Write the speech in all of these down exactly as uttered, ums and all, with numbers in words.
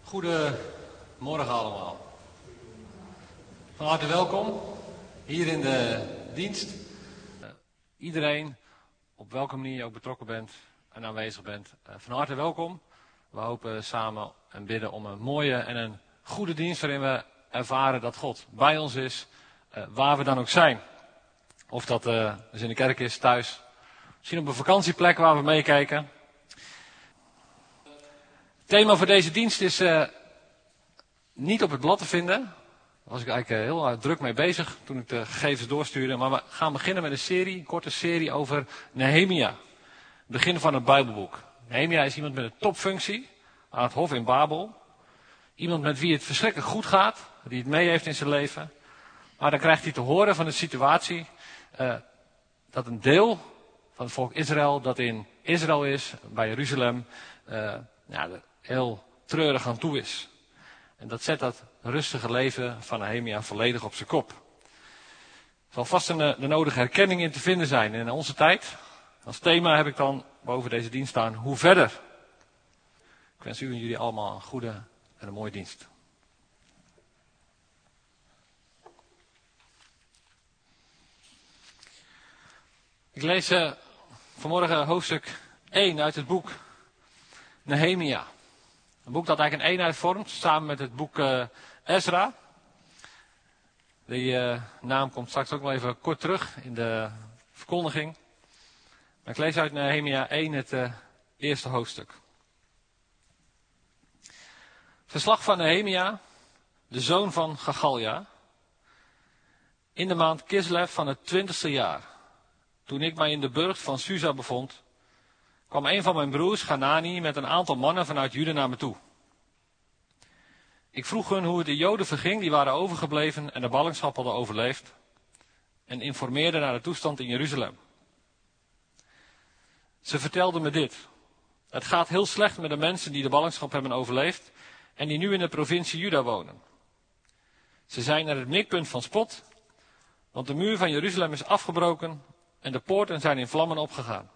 Goedemorgen allemaal. Van harte welkom hier in de dienst. Uh, iedereen, op welke manier je ook betrokken bent en aanwezig bent, uh, van harte welkom. We hopen samen en bidden om een mooie en een goede dienst waarin we ervaren dat God bij ons is, uh, waar we dan ook zijn. Of dat uh, dus in de kerk is, thuis, misschien op een vakantieplek waar we meekijken. Het thema voor deze dienst is uh, niet op het blad te vinden. Daar was ik eigenlijk uh, heel uh, druk mee bezig toen ik de gegevens doorstuurde. Maar we gaan beginnen met een serie, een korte serie over Nehemia. Het begin van het Bijbelboek. Nehemia is iemand met een topfunctie aan het hof in Babel. Iemand met wie het verschrikkelijk goed gaat, die het mee heeft in zijn leven. Maar dan krijgt hij te horen van de situatie uh, dat een deel van het volk Israël dat in Israël is, bij Jeruzalem, uh, ja, er heel treurig aan toe is. En dat zet dat rustige leven van Nehemia volledig op zijn kop. Er zal vast een, de nodige herkenning in te vinden zijn in onze tijd. Als thema heb ik dan boven deze dienst staan, hoe verder? Ik wens u en jullie allemaal een goede en een mooie dienst. Ik lees uh, vanmorgen hoofdstuk één uit het boek Nehemia. Een boek dat eigenlijk een eenheid vormt, samen met het boek uh, Ezra. Die uh, naam komt straks ook wel even kort terug in de verkondiging. Maar ik lees uit Nehemia één het uh, eerste hoofdstuk. Verslag van Nehemia, de zoon van Gagalja. In de maand Kislev van het twintigste jaar, toen ik mij in de burcht van Susa bevond, kwam een van mijn broers, Hanani, met een aantal mannen vanuit Juda naar me toe. Ik vroeg hun hoe het de Joden verging die waren overgebleven en de ballingschap hadden overleefd, en informeerde naar de toestand in Jeruzalem. Ze vertelden me dit. Het gaat heel slecht met de mensen die de ballingschap hebben overleefd en die nu in de provincie Juda wonen. Ze zijn naar het mikpunt van spot, want de muur van Jeruzalem is afgebroken en de poorten zijn in vlammen opgegaan.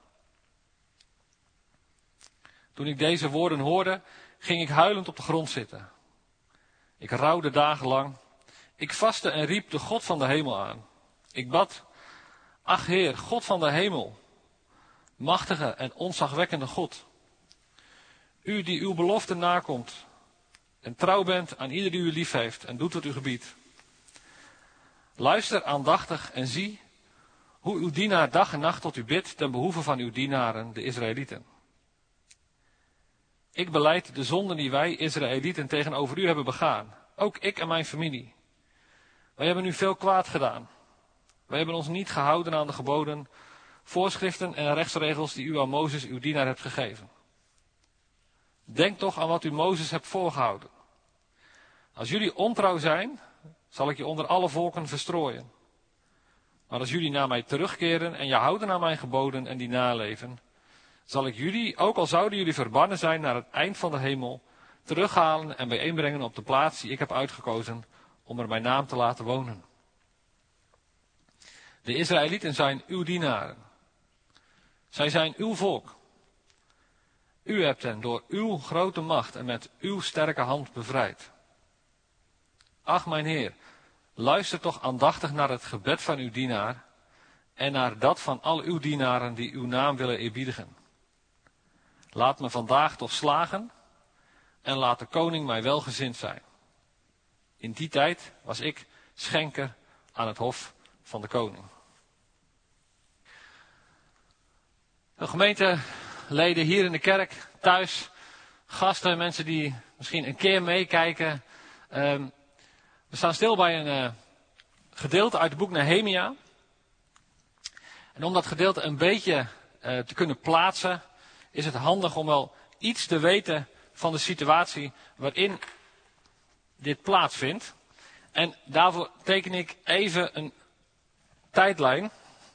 Toen ik deze woorden hoorde, ging ik huilend op de grond zitten. Ik rouwde dagenlang. Ik vastte en riep de God van de hemel aan. Ik bad, ach Heer, God van de hemel, machtige en ontzagwekkende God. U die uw belofte nakomt en trouw bent aan ieder die u lief heeft en doet wat u gebiedt. Luister aandachtig en zie hoe uw dienaar dag en nacht tot u bidt ten behoeve van uw dienaren, de Israëlieten. Ik belijd de zonden die wij, Israëlieten, tegenover u hebben begaan. Ook ik en mijn familie. Wij hebben u veel kwaad gedaan. Wij hebben ons niet gehouden aan de geboden, voorschriften en rechtsregels die u aan Mozes, uw dienaar, hebt gegeven. Denk toch aan wat u Mozes hebt voorgehouden. Als jullie ontrouw zijn, zal ik je onder alle volken verstrooien. Maar als jullie naar mij terugkeren en je houden aan mijn geboden en die naleven, zal ik jullie, ook al zouden jullie verbannen zijn naar het eind van de hemel, terughalen en bijeenbrengen op de plaats die ik heb uitgekozen om er mijn naam te laten wonen. De Israëlieten zijn uw dienaren. Zij zijn uw volk. U hebt hen door uw grote macht en met uw sterke hand bevrijd. Ach mijn Heer, luister toch aandachtig naar het gebed van uw dienaar en naar dat van al uw dienaren die uw naam willen eerbiedigen. Laat me vandaag toch slagen en laat de koning mij welgezind zijn. In die tijd was ik schenker aan het hof van de koning. De gemeenteleden hier in de kerk, thuis, gasten, mensen die misschien een keer meekijken. Um, we staan stil bij een uh, gedeelte uit het boek Nehemia. En om dat gedeelte een beetje uh, te kunnen plaatsen, is het handig om wel iets te weten van de situatie waarin dit plaatsvindt. En daarvoor teken ik even een tijdlijn.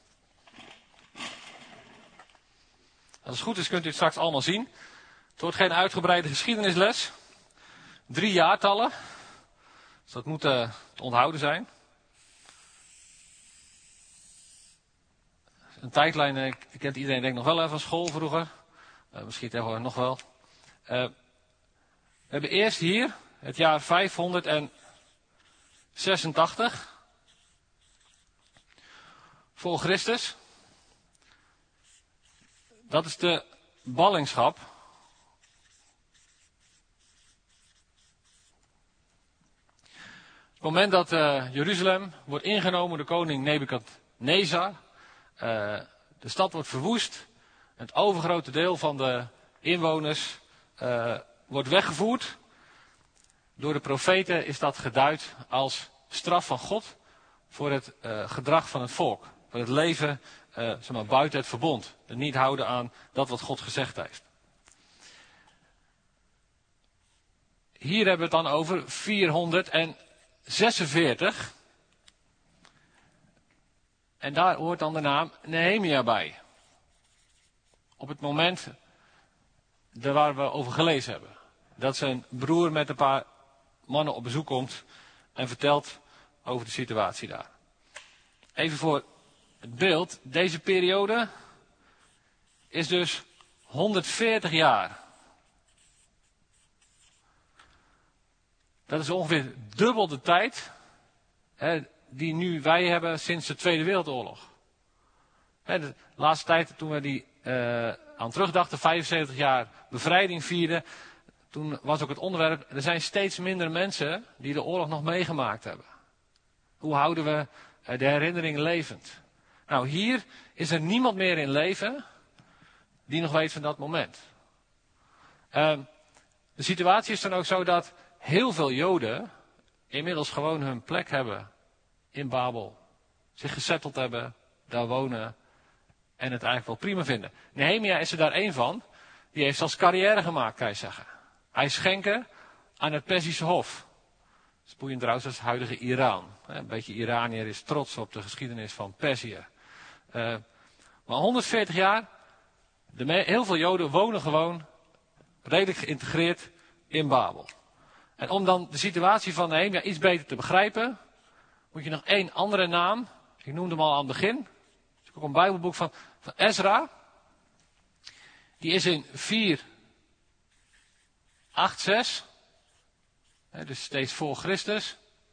Als het goed is kunt u het straks allemaal zien. Het wordt geen uitgebreide geschiedenisles. Drie jaartallen. Dus dat moet uh, te onthouden zijn. Een tijdlijn, uh, die kent iedereen denk ik nog wel even van school vroeger. Uh, misschien tegenwoordig nog wel. Uh, We hebben eerst hier het jaar vijfhonderdzesentachtig voor Christus. Dat is de ballingschap. Het moment dat uh, Jeruzalem wordt ingenomen door koning Nebukadnezar. Uh, de stad wordt verwoest. Het overgrote deel van de inwoners uh, wordt weggevoerd. Door de profeten is dat geduid als straf van God voor het uh, gedrag van het volk. Voor het leven uh, zeg maar, buiten het verbond. Het niet houden aan dat wat God gezegd heeft. Hier hebben we het dan over vierhonderdzesenveertig. En daar hoort dan de naam Nehemia bij. Op het moment waar we over gelezen hebben. Dat zijn broer met een paar mannen op bezoek komt en vertelt over de situatie daar. Even voor het beeld. Deze periode is dus honderdveertig jaar. Dat is ongeveer dubbel de tijd hè, die nu wij hebben sinds de Tweede Wereldoorlog. Hè, de laatste tijd toen we die uh, aan terugdachten, vijfenzeventig jaar bevrijding vierden. Toen was ook het onderwerp, er zijn steeds minder mensen die de oorlog nog meegemaakt hebben. Hoe houden we uh, de herinnering levend? Nou, hier is er niemand meer in leven die nog weet van dat moment. Uh, de situatie is dan ook zo dat heel veel Joden inmiddels gewoon hun plek hebben in Babel. Zich gesetteld hebben, daar wonen en het eigenlijk wel prima vinden. Nehemia is er daar één van. Die heeft zelfs carrière gemaakt, kan je zeggen. Hij is schenker aan het Perzische Hof. Spoeiend trouwens als het huidige Iran. Een beetje Iraniër is trots op de geschiedenis van Perzië. Uh, maar honderdveertig jaar, de me- heel veel Joden wonen gewoon redelijk geïntegreerd in Babel. En om dan de situatie van Nehemia iets beter te begrijpen, moet je nog één andere naam. Ik noemde hem al aan het begin. Er is ook een Bijbelboek van, van Ezra. Die is in vier acht zes. Hè, dus steeds voor Christus.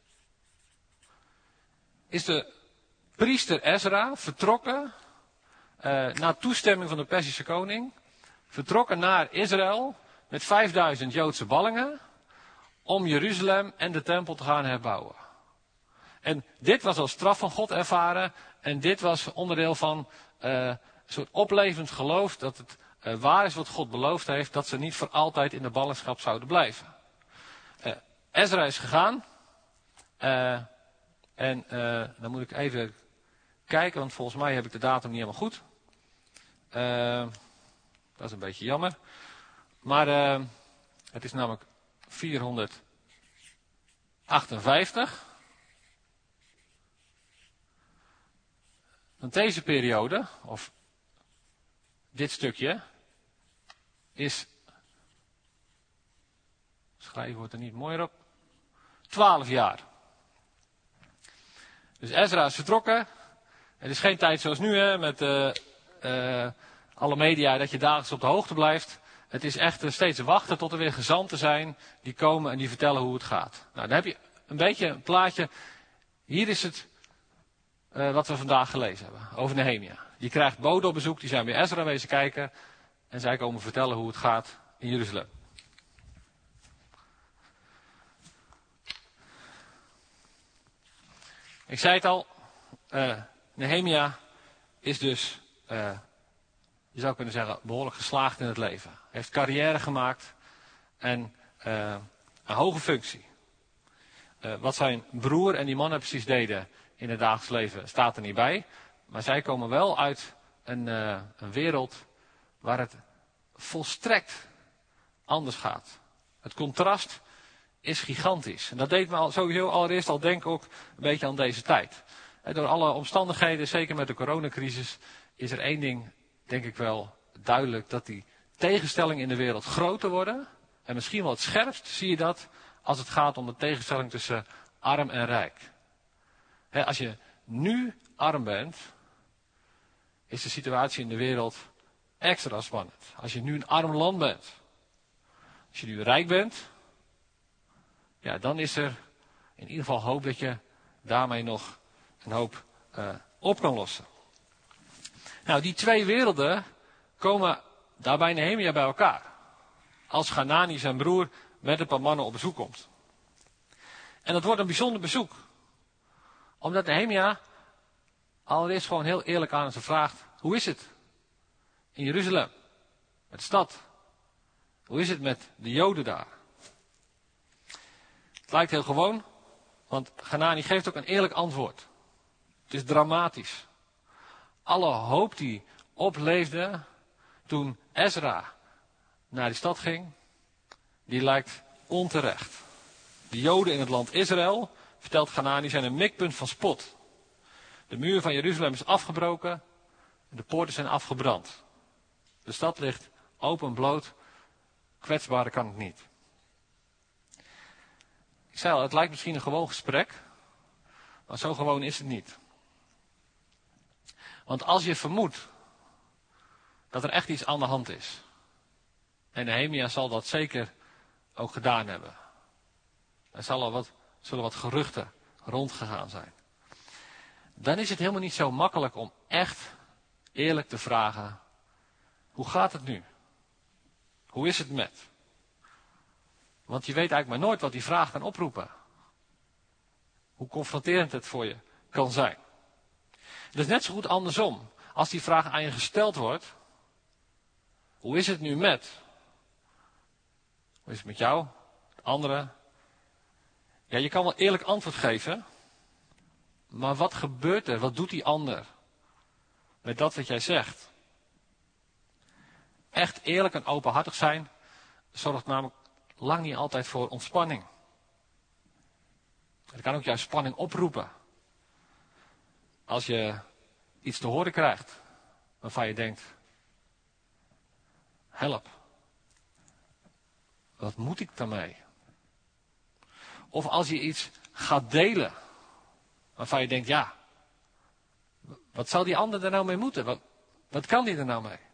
Is de priester Ezra vertrokken, uh, na toestemming van de Perzische koning, vertrokken naar Israël met vijfduizend Joodse ballingen om Jeruzalem en de tempel te gaan herbouwen. En dit was als straf van God ervaren en dit was onderdeel van uh, een soort oplevend geloof dat het uh, waar is wat God beloofd heeft, dat ze niet voor altijd in de ballingschap zouden blijven. Uh, Ezra is gegaan uh, en uh, dan moet ik even kijken, want volgens mij heb ik de datum niet helemaal goed. Uh, dat is een beetje jammer. Maar uh, het is namelijk vierhonderdachtenvijftig. Want deze periode, of dit stukje, is, schrijven wordt er niet mooier op, twaalf jaar. Dus Ezra is vertrokken. Het is geen tijd zoals nu, hè, met uh, uh, alle media, dat je dagelijks op de hoogte blijft. Het is echt uh, steeds wachten tot er weer gezanten zijn die komen en die vertellen hoe het gaat. Nou, dan heb je een beetje een plaatje. Hier is het uh, wat we vandaag gelezen hebben over Nehemia. Die krijgt boden op bezoek, die zijn bij Ezra wezen kijken en zij komen vertellen hoe het gaat in Jeruzalem. Ik zei het al, uh, Nehemia is dus, uh, je zou kunnen zeggen, behoorlijk geslaagd in het leven. Hij heeft carrière gemaakt en uh, een hoge functie. Uh, wat zijn broer en die mannen precies deden in het dagelijks leven staat er niet bij. Maar zij komen wel uit een, uh, een wereld waar het volstrekt anders gaat. Het contrast is gigantisch. En dat deed me al, sowieso allereerst al denken ook een beetje aan deze tijd. En door alle omstandigheden, zeker met de coronacrisis, is er één ding, denk ik wel, duidelijk. Dat die tegenstellingen in de wereld groter worden. En misschien wel het scherpst zie je dat als het gaat om de tegenstelling tussen arm en rijk. He, als je nu arm bent, is de situatie in de wereld extra spannend. Als je nu een arm land bent. Als je nu rijk bent, ja, dan is er in ieder geval hoop dat je daarmee nog een hoop uh, op kan lossen. Nou, die twee werelden komen daar bij Nehemia bij elkaar. Als Hanani, zijn broer, met een paar mannen op bezoek komt. En dat wordt een bijzonder bezoek. Omdat Nehemia allereerst gewoon heel eerlijk aan ze vraagt: hoe is het in Jeruzalem? Met de stad? Hoe is het met de Joden daar? Het lijkt heel gewoon, want Hanani geeft ook een eerlijk antwoord. Het is dramatisch. Alle hoop die opleefde toen Ezra naar die stad ging, die lijkt onterecht. De Joden in het land Israël, vertelt Hanani, zijn een mikpunt van spot. De muur van Jeruzalem is afgebroken en de poorten zijn afgebrand. De stad ligt open bloot, kwetsbaarder kan het niet. Ik zei al, het lijkt misschien een gewoon gesprek, maar zo gewoon is het niet. Want als je vermoedt dat er echt iets aan de hand is, en Nehemia zal dat zeker ook gedaan hebben. Er zal al wat, zullen wat geruchten rondgegaan zijn. Dan is het helemaal niet zo makkelijk om echt eerlijk te vragen: hoe gaat het nu? Hoe is het met? Want je weet eigenlijk maar nooit wat die vraag kan oproepen. Hoe confronterend het voor je kan zijn. Het is net zo goed andersom. Als die vraag aan je gesteld wordt: hoe is het nu met? Hoe is het met jou? De anderen? Ja, je kan wel eerlijk antwoord geven. Maar wat gebeurt er? Wat doet die ander met dat wat jij zegt? Echt eerlijk en openhartig zijn zorgt namelijk lang niet altijd voor ontspanning. Het kan ook juist spanning oproepen. Als je iets te horen krijgt waarvan je denkt: help. Wat moet ik daarmee? Of als je iets gaat delen waarvan je denkt: ja, wat zal die ander er nou mee moeten? Wat, wat kan die er nou mee?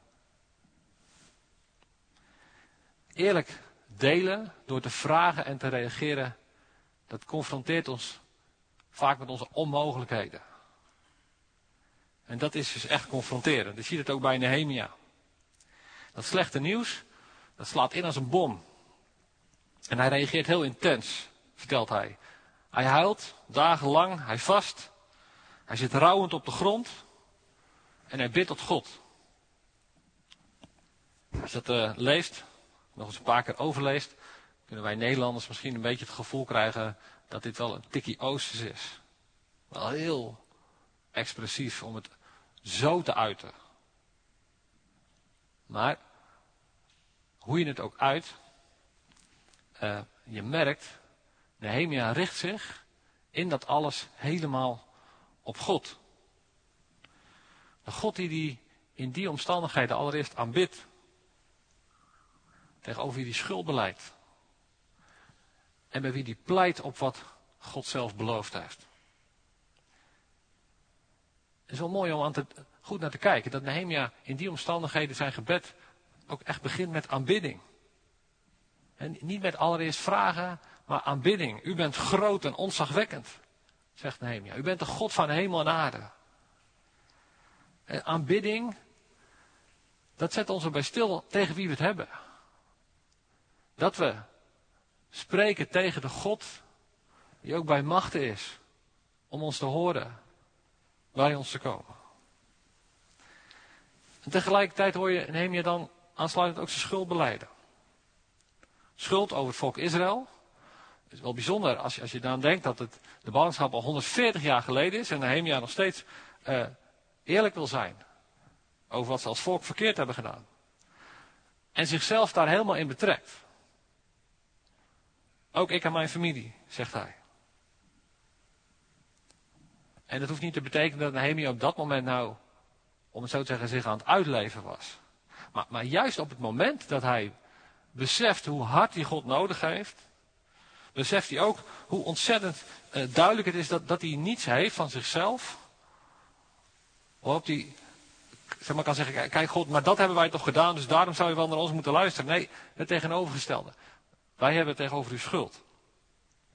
Eerlijk delen door te vragen en te reageren, dat confronteert ons vaak met onze onmogelijkheden. En dat is dus echt confronterend. Je ziet het ook bij Nehemia. Dat slechte nieuws, dat slaat in als een bom. En hij reageert heel intens, vertelt hij. Hij huilt dagenlang, hij vast. Hij zit rouwend op de grond. En hij bidt tot God. Als je dat uh, leest, nog eens een paar keer overleest, kunnen wij Nederlanders misschien een beetje het gevoel krijgen dat dit wel een tikkie oosters is. Wel heel expressief om het zo te uiten. Maar hoe je het ook uit, uh, je merkt, Nehemia richt zich in dat alles helemaal op God. De God die die in die omstandigheden allereerst aanbidt. Tegenover wie die schuld beleidt. En bij wie die pleit op wat God zelf beloofd heeft. Het is wel mooi om aan te, goed naar te kijken. Dat Nehemia in die omstandigheden zijn gebed ook echt begint met aanbidding. En niet met allereerst vragen, maar aanbidding. U bent groot en ontzagwekkend, zegt Nehemia. U bent de God van hemel en aarde. En aanbidding, dat zet ons erbij stil tegen wie we het hebben. Dat we spreken tegen de God die ook bij machten is om ons te horen, bij ons te komen. En tegelijkertijd hoor je Nehemia dan aansluitend ook zijn schuld belijden. Schuld over het volk Israël. Het is wel bijzonder als je, als je dan denkt dat het, de ballingschap al honderdveertig jaar geleden is en Nehemia nog steeds uh, eerlijk wil zijn over wat ze als volk verkeerd hebben gedaan. En zichzelf daar helemaal in betrekt. Ook ik en mijn familie, zegt hij. En dat hoeft niet te betekenen dat Nehemia op dat moment nou, om het zo te zeggen, zich aan het uitleven was. Maar, maar juist op het moment dat hij beseft hoe hard hij God nodig heeft, beseft hij ook hoe ontzettend uh, duidelijk het is dat, dat hij niets heeft van zichzelf. Waarop hij, zeg maar, kan zeggen, kijk God, maar dat hebben wij toch gedaan, dus daarom zou je wel naar ons moeten luisteren. Nee, het tegenovergestelde. Wij hebben het tegenover uw schuld.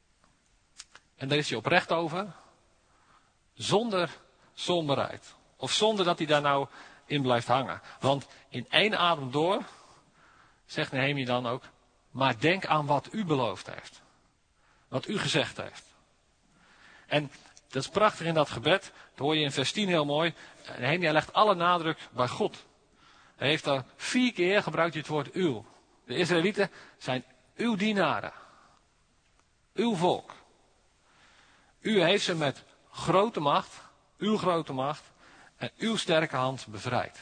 en daar is hij oprecht over, zonder somberheid. Of zonder dat hij daar nou in blijft hangen. Want in één adem door, zegt Nehemia dan ook, maar denk aan wat u beloofd heeft. Wat u gezegd heeft. En dat is prachtig in dat gebed, dat hoor je in vers tien heel mooi. Nehemia legt alle nadruk bij God. Hij heeft daar vier keer gebruikt hij het woord uw. De Israëlieten zijn uw dienaren. Uw volk. U heeft ze met grote macht, uw grote macht en uw sterke hand bevrijd.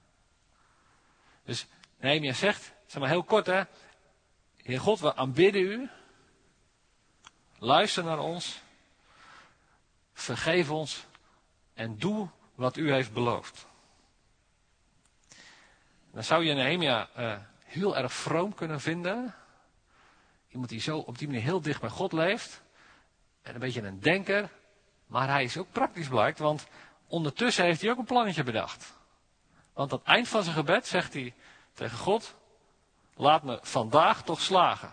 Dus Nehemia zegt, zeg maar heel kort hè, Heer God, we aanbidden u. Luister naar ons. Vergeef ons en doe wat u heeft beloofd. Dan zou je Nehemia uh, heel erg vroom kunnen vinden. Iemand die zo op die manier heel dicht bij God leeft. En een beetje een denker. Maar hij is ook praktisch blijkt, want ondertussen heeft hij ook een plannetje bedacht. Want aan het eind van zijn gebed zegt hij tegen God, laat me vandaag toch slagen.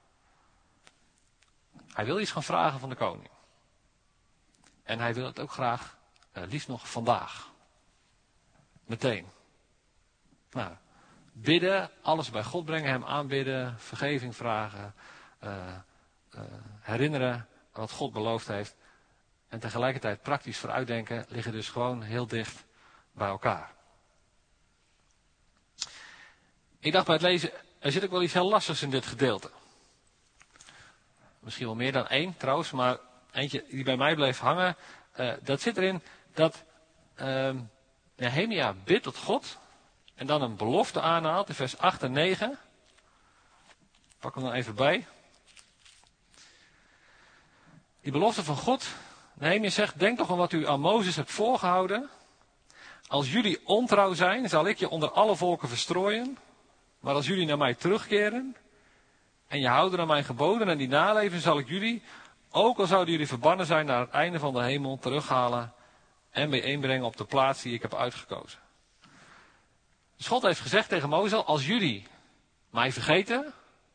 Hij wil iets gaan vragen van de koning. En hij wil het ook graag, uh, liefst nog vandaag. Meteen. Nou, bidden, alles bij God brengen, hem aanbidden, vergeving vragen, uh, uh, herinneren aan wat God beloofd heeft. En tegelijkertijd praktisch vooruitdenken liggen dus gewoon heel dicht bij elkaar. Ik dacht bij het lezen, er zit ook wel iets heel lastigs in dit gedeelte. Misschien wel meer dan één trouwens, maar eentje die bij mij bleef hangen. Uh, dat zit erin dat uh, Nehemia bidt tot God. En dan een belofte aanhaalt in vers acht en negen. Pak hem dan even bij. Die belofte van God. Nehemia zegt, denk toch aan wat u aan Mozes hebt voorgehouden. Als jullie ontrouw zijn, zal ik je onder alle volken verstrooien. Maar als jullie naar mij terugkeren en je houden aan mijn geboden en die naleven, zal ik jullie, ook al zouden jullie verbannen zijn naar het einde van de hemel, terughalen en bijeenbrengen op de plaats die ik heb uitgekozen. Dus God heeft gezegd tegen Mozes, als jullie mij vergeten,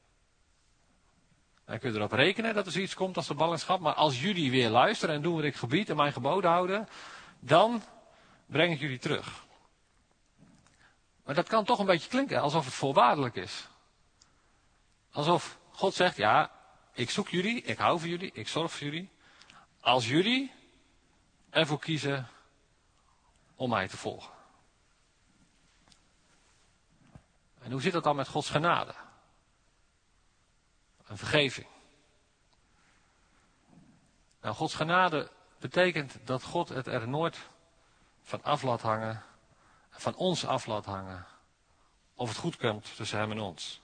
dan kun je erop rekenen dat er zoiets komt als de ballingschap, maar als jullie weer luisteren en doen wat ik gebied en mijn geboden houden, dan breng ik jullie terug. Maar dat kan toch een beetje klinken alsof het voorwaardelijk is. Alsof God zegt, ja, ik zoek jullie, ik hou van jullie, ik zorg voor jullie. Als jullie ervoor kiezen om mij te volgen. En hoe zit dat dan met Gods genade? Een vergeving. Nou, Gods genade betekent dat God het er nooit van af laat hangen, van ons af laat hangen, of het goed komt tussen hem en ons.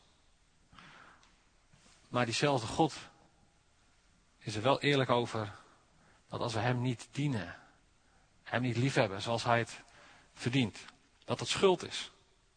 Maar diezelfde God is er wel eerlijk over dat als we hem niet dienen, hem niet liefhebben zoals hij het verdient, dat het schuld is.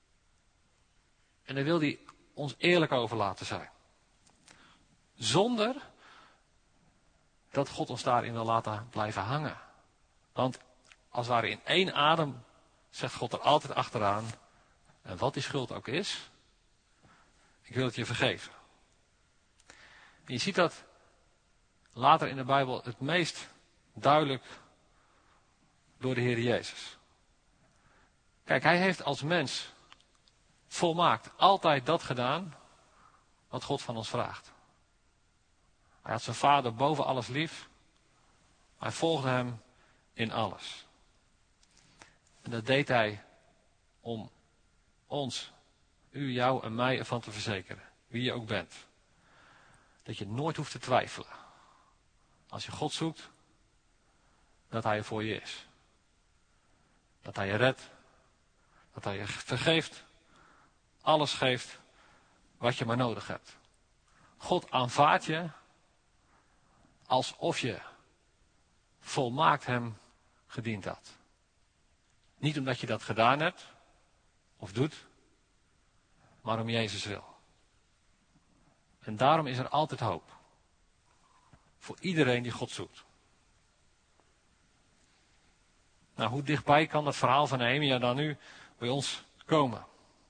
En daar wil hij ons eerlijk over laten zijn. Zonder dat God ons daarin wil laten blijven hangen. Want als het ware in één adem zegt God er altijd achteraan, en wat die schuld ook is, ik wil het je vergeven. En je ziet dat later in de Bijbel het meest duidelijk door de Heer Jezus. Kijk, hij heeft als mens volmaakt altijd dat gedaan wat God van ons vraagt. Hij had zijn vader boven alles lief. Hij volgde hem in alles. En dat deed hij om ons, u, jou en mij ervan te verzekeren. Wie je ook bent. Dat je nooit hoeft te twijfelen. Als je God zoekt, dat hij er voor je is. Dat hij je redt. Dat hij je vergeeft. Alles geeft wat je maar nodig hebt. God aanvaardt je alsof je volmaakt hem gediend had. Niet omdat je dat gedaan hebt of doet, maar om Jezus wil. En daarom is er altijd hoop. Voor iedereen die God zoekt. Nou, hoe dichtbij kan dat verhaal van Nehemia dan nu bij ons komen?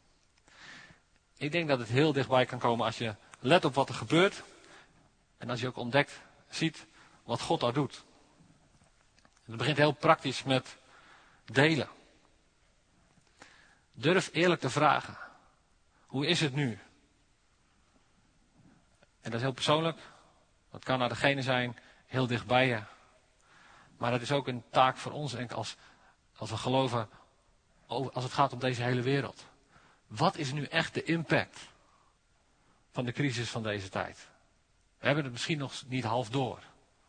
Ik denk dat het heel dichtbij kan komen als je let op wat er gebeurt. En als je ook ontdekt, ziet wat God daar doet. Het begint heel praktisch met delen. Durf eerlijk te vragen. Hoe is het nu? En dat is heel persoonlijk. Dat kan naar degene zijn heel dicht bij je. Maar dat is ook een taak voor ons en als, als we geloven, als het gaat om deze hele wereld. Wat is nu echt de impact van de crisis van deze tijd? We hebben het misschien nog niet half door.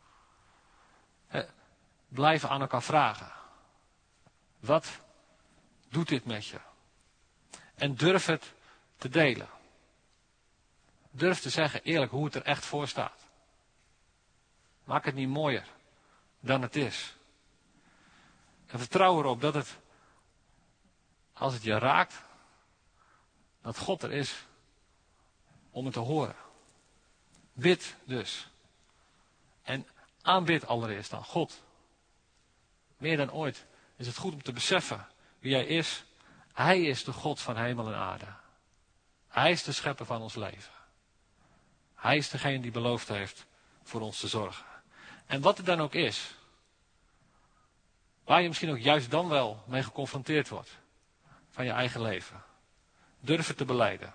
Blijven aan elkaar vragen. Wat doet dit met je? En durf het te delen. Durf te zeggen eerlijk hoe het er echt voor staat. Maak het niet mooier dan het is. En vertrouw erop dat het, als het je raakt, dat God er is om het te horen. Bid dus. En aanbid allereerst aan God. Meer dan ooit is het goed om te beseffen wie Hij is. Hij is de God van hemel en aarde. Hij is de schepper van ons leven. Hij is degene die beloofd heeft voor ons te zorgen. En wat het dan ook is, waar je misschien ook juist dan wel mee geconfronteerd wordt van je eigen leven. Durf het te belijden.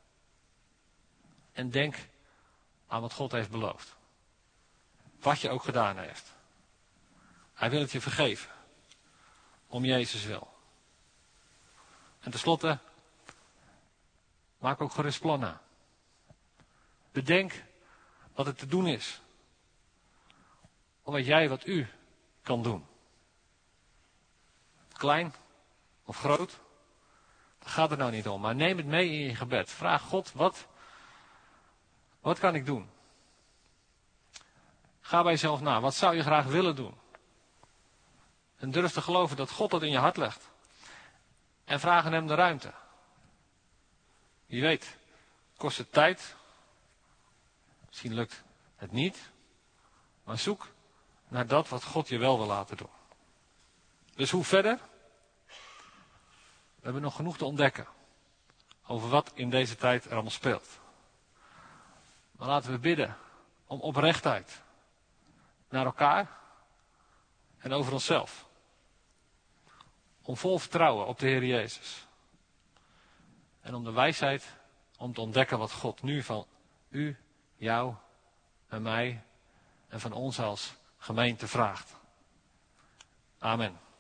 En denk aan wat God heeft beloofd. Wat je ook gedaan heeft. Hij wil het je vergeven. Om Jezus wil. En tenslotte, maak ook gerust plannen. Bedenk wat het te doen is. Of wat jij, wat u kan doen. Klein of groot. Daar gaat het nou niet om. Maar neem het mee in je gebed. Vraag God, wat, wat kan ik doen? Ga bij jezelf na. Wat zou je graag willen doen? En durf te geloven dat God dat in je hart legt. En vraag aan hem de ruimte. Wie weet, kost het tijd. Misschien lukt het niet. Maar zoek naar dat wat God je wel wil laten doen. Dus hoe verder? We hebben nog genoeg te ontdekken. Over wat in deze tijd er allemaal speelt. Maar laten we bidden om oprechtheid. Naar elkaar. En over onszelf. Om vol vertrouwen op de Heer Jezus. En om de wijsheid om te ontdekken wat God nu van u, jou en mij en van ons als gemeente vraagt. Amen.